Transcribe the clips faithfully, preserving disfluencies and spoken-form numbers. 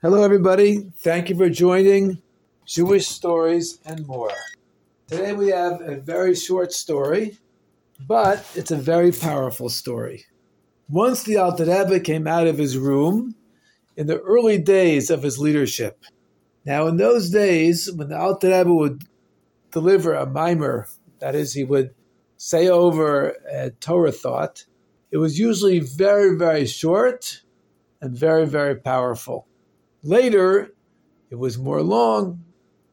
Hello, everybody. Thank you for joining Jewish Stories and More. Today we have a very short story, but it's a very powerful story. Once the Alter Rebbe came out of his room in the early days of his leadership. Now, in those days, when the Alter Rebbe would deliver a mimer, that is, he would say over a Torah thought, it was usually very, very short and very, very powerful. Later, it was more long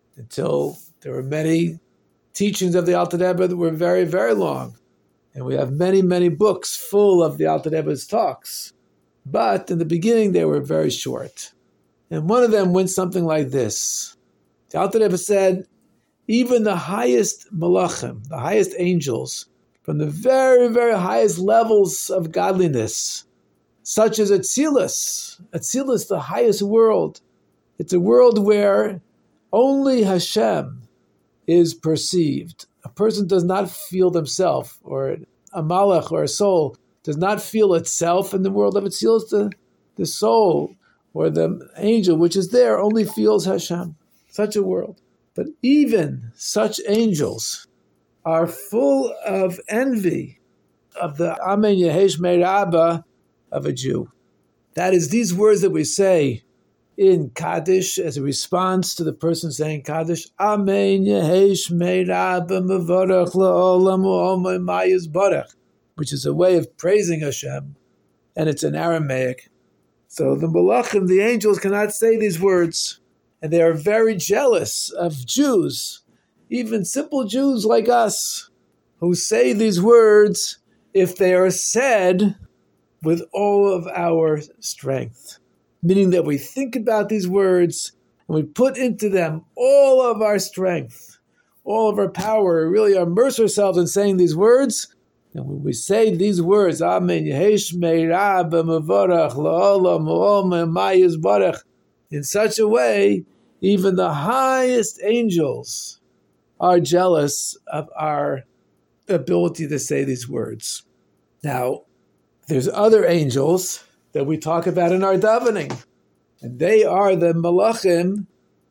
until there were many teachings of the Alter Rebbe that were very, very long. And we have many, many books full of the Alter Rebbe's talks. But in the beginning, they were very short. And one of them went something like this. The Alter Rebbe said, even the highest malachim, the highest angels, from the very, very highest levels of godliness, such as Atzilus. Atzilus, the highest world. It's a world where only Hashem is perceived. A person does not feel themselves, or a malach or a soul does not feel itself in the world of Atzilus. The, the soul or the angel which is there only feels Hashem. Such a world. But even such angels are full of envy of the Amen Yehesh Me'Rabba of a Jew. That is, these words that we say in Kaddish as a response to the person saying Kaddish, Amen Yehesh Me'Rabba Mevorach La'olam U'omay Mayis Barach, which is a way of praising Hashem, and it's in Aramaic. So the Malachim, the angels, cannot say these words, and they are very jealous of Jews, even simple Jews like us, who say these words if they are said with all of our strength, meaning that we think about these words and we put into them all of our strength, all of our power, we really immerse ourselves in saying these words. And when we say these words, Amen Yehesh Me'Rabba Mevorach La'olam U'omay Mayis Barach, in such a way, even the highest angels are jealous of our ability to say these words. Now, there's other angels that we talk about in our davening, and they are the malachim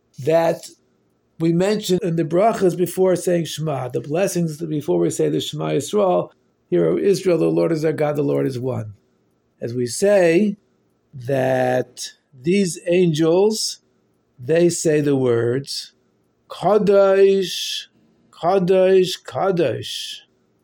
that we mentioned in the brachas before saying Shema, the blessings before we say the Shema Yisrael. Hear, O Israel, the Lord is our God, the Lord is one. As we say that these angels, they say the words, Kadosh, Kadosh, Kadosh,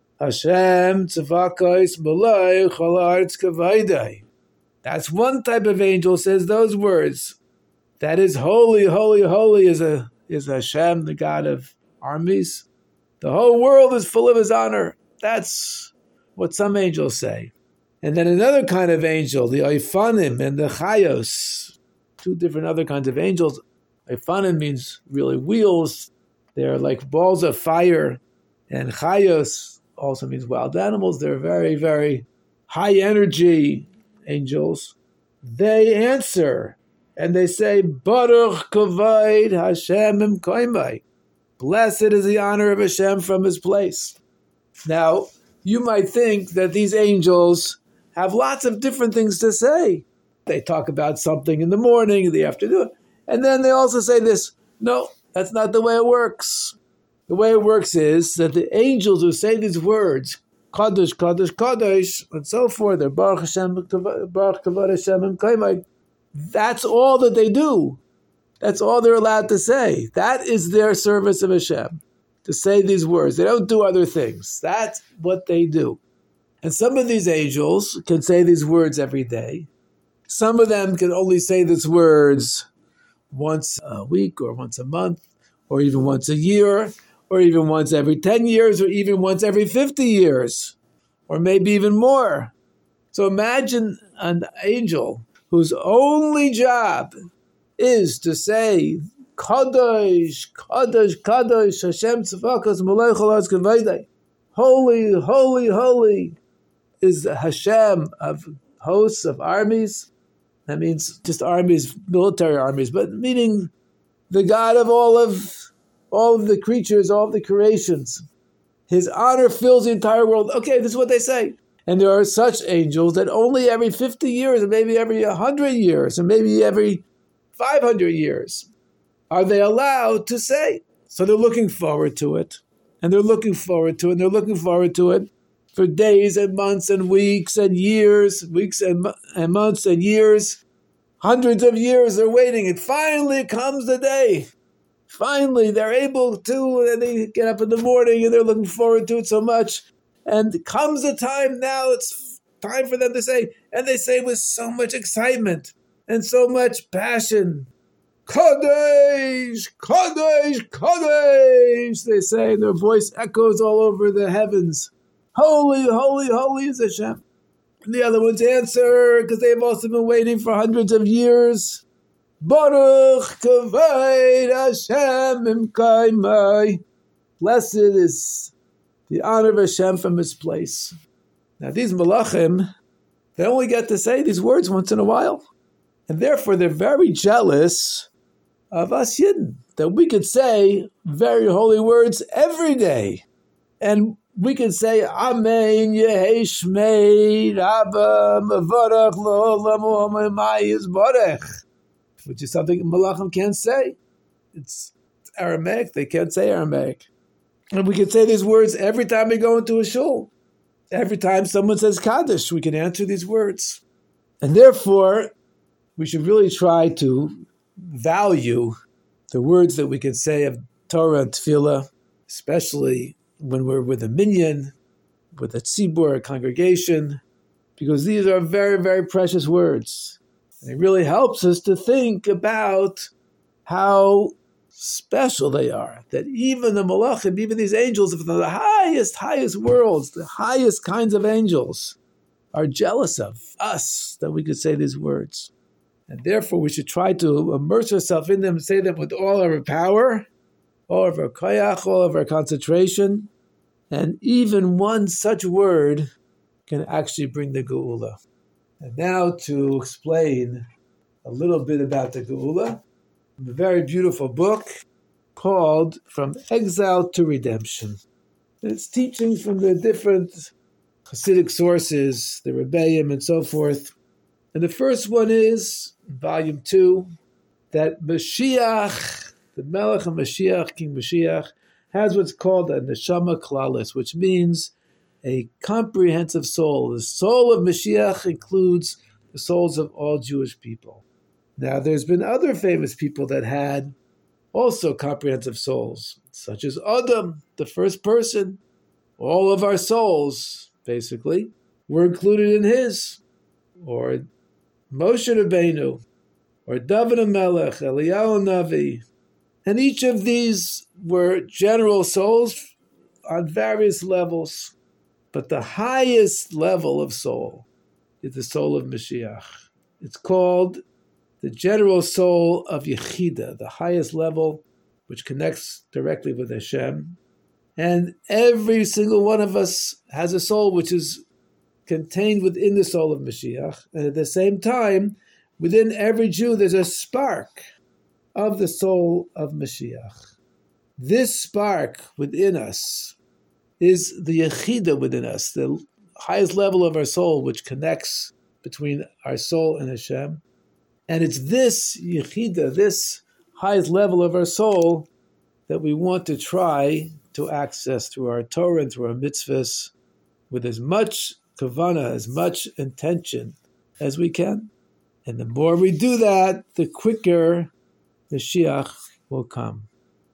Hashem tzavakos malay chol haaretz kavaydai. That's one type of angel says those words. That is holy, holy, holy is a is Hashem, the God of armies. The whole world is full of His honor. That's what some angels say. And then another kind of angel, the Oifanim and the Chayos, two different other kinds of angels. Oifanim means really wheels. They're like balls of fire. And Chayos also means wild animals. They're very, very high energy angels. They answer and they say, Baruch Kavod Hashem Imkoimai. Blessed is the honor of Hashem from His place. Now, you might think that these angels have lots of different things to say. They talk about something in the morning, in the afternoon, and then they also say this. No, that's not the way it works. The way it works is that the angels who say these words, Kadosh, Kadosh, Kadosh, and so forth, they're Baruch Hashem, Baruch Kavod Hashem Imkoimai. That's all that they do. That's all they're allowed to say. That is their service of Hashem, to say these words. They don't do other things. That's what they do. And some of these angels can say these words every day. Some of them can only say these words once a week or once a month or even once a year or even once every ten years or even once every fifty years or maybe even more. So imagine an angel whose only job is to say, Kadosh, Kadosh, Kadosh, Hashem tzavakos malay chol haaretz kavaydai. Holy, holy, holy is Hashem of hosts of armies. That means just armies, military armies, but meaning the God of all of all of the creatures, all of the creations. His honor fills the entire world. Okay, this is what they say. And there are such angels that only every fifty years, or maybe every one hundred years, or maybe every five hundred years are they allowed to say? So they're looking forward to it. And they're looking forward to it. And they're looking forward to it for days and months and weeks and years, weeks and, and months and years. Hundreds of years they're waiting. And finally comes the day. Finally, they're able to, and they get up in the morning and they're looking forward to it so much. And comes the time now, it's time for them to say, and they say with so much excitement and so much passion, Kadesh, Kadesh, Kadesh, they say, and their voice echoes all over the heavens. Holy, holy, holy is Hashem. And the other ones answer, because they've also been waiting for hundreds of years. Baruch kavod Hashem imkaimai. Blessed is the honor of Hashem from His place. Now these malachim, they only get to say these words once in a while. And therefore they're very jealous of us Yidden, that we could say very holy words every day. And we could say, Amen, Yehei Shmei, Rabba, Mavarach, Lo'olam, Omayis, Barech. Which is something malachim can't say. It's, it's Aramaic. They can't say Aramaic. And we can say these words every time we go into a shul. Every time someone says Kaddish, we can answer these words. And therefore, we should really try to value the words that we can say of Torah and Tefillah, especially when we're with a minyan, with a tzibur, a congregation, because these are very, very precious words. And it really helps us to think about how special they are. That even the malachim, even these angels of the highest, highest worlds, the highest kinds of angels, are jealous of us that we could say these words. And therefore we should try to immerse ourselves in them and say them with all of our power, all of our koyach, all of our concentration. And even one such word can actually bring the geula. And now to explain a little bit about the Geula, a very beautiful book called From Exile to Redemption. It's teachings from the different Hasidic sources, the Rebbeim and so forth. And the first one is, volume two, that Mashiach, the Melech of Mashiach, King Mashiach, has what's called a Neshama Klalis, which means a comprehensive soul. The soul of Mashiach includes the souls of all Jewish people. Now, there's been other famous people that had also comprehensive souls, such as Adam, the first person. All of our souls, basically, were included in his. Or Moshe Rabbeinu, or David HaMelech, Eliyahu Navi. And each of these were general souls on various levels. But the highest level of soul is the soul of Mashiach. It's called the general soul of Yechida, the highest level, which connects directly with Hashem. And every single one of us has a soul which is contained within the soul of Mashiach. And at the same time, within every Jew, there's a spark of the soul of Mashiach. This spark within us is the Yechida within us, the highest level of our soul, which connects between our soul and Hashem. And it's this Yechida, this highest level of our soul, that we want to try to access through our Torah and through our mitzvahs with as much kavanah, as much intention as we can. And the more we do that, the quicker the Mashiach will come.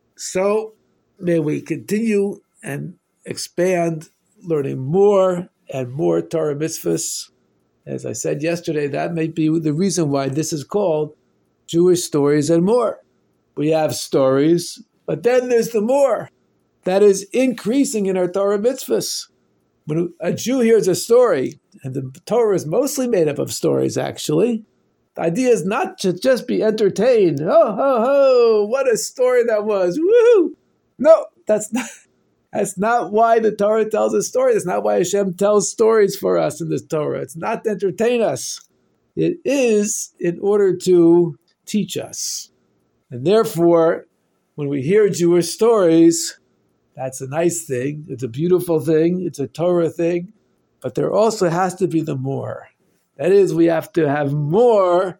So may we continue and expand, learning more and more Torah mitzvahs. As I said yesterday, that may be the reason why this is called Jewish Stories and More. We have stories, but then there's the more. That is increasing in our Torah mitzvahs. When a Jew hears a story, and the Torah is mostly made up of stories actually, the idea is not to just be entertained. Oh, ho, ho, what a story that was. Woo! No, that's not... That's not why the Torah tells a story. That's not why Hashem tells stories for us in this Torah. It's not to entertain us. It is in order to teach us. And therefore, when we hear Jewish stories, that's a nice thing. It's a beautiful thing. It's a Torah thing. But there also has to be the more. That is, we have to have more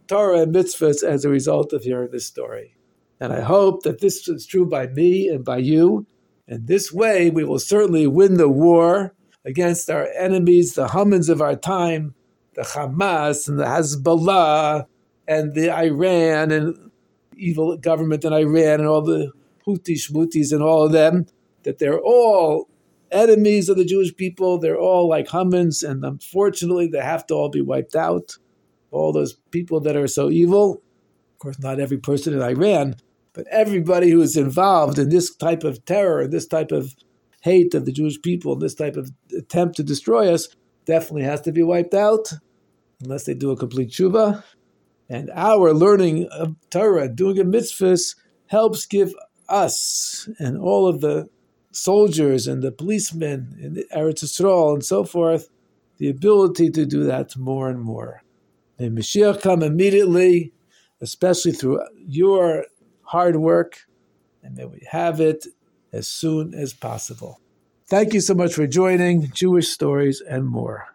Torah and mitzvahs as a result of hearing this story. And I hope that this is true by me and by you. And this way we will certainly win the war against our enemies, the Hamans of our time, the Hamas and the Hezbollah and the Iran and evil government in Iran and all the Houthi Shmoutis and all of them, that they're all enemies of the Jewish people. They're all like Hamans, and unfortunately they have to all be wiped out. All those people that are so evil. Of course, not every person in Iran, but everybody who is involved in this type of terror, this type of hate of the Jewish people, this type of attempt to destroy us, definitely has to be wiped out, unless they do a complete tshuva. And our learning of Torah, doing a mitzvahs, helps give us and all of the soldiers and the policemen in Eretz Yisrael and so forth the ability to do that more and more. May Mashiach come immediately, especially through your hard work, and may we have it as soon as possible. Thank you so much for joining Jewish Stories and More.